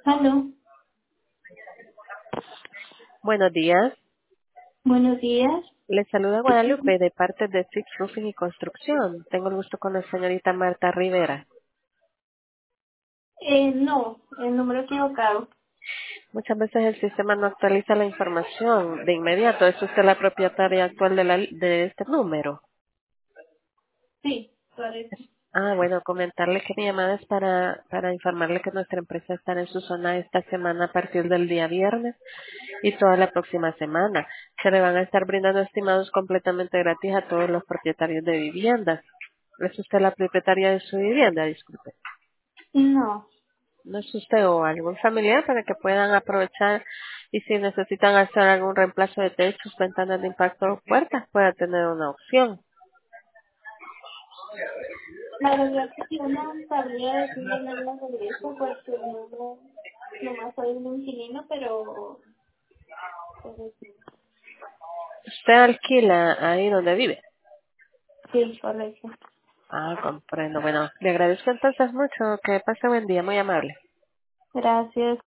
Aló, Buenos días. buenos días. Les saluda Guadalupe de parte de Six Roofing y Construcción. Tengo el gusto con la señorita Marta Rivera. No, el número equivocado. Muchas veces el sistema no actualiza la información de inmediato. ¿Es usted la propietaria actual de este número? Sí, correcto. Bueno, comentarle que mi llamada es para informarle que nuestra empresa estará en su zona esta semana a partir del día viernes y toda la próxima semana. Se le van a estar brindando estimados completamente gratis a todos los propietarios de viviendas. ¿Es usted la propietaria de su vivienda? Disculpe. No, ¿No es usted o algún familiar para que puedan aprovechar y si necesitan hacer algún reemplazo de techos, ventanas de impacto o puertas, pueda tener una opción? la verdad que yo no sabría decirle nada sobre eso porque no más soy un inquilino, pero sí. ¿Usted alquila ahí donde vive? Sí, correcto. Comprendo. Bueno, le agradezco entonces mucho. Que pase buen día, muy amable. Gracias.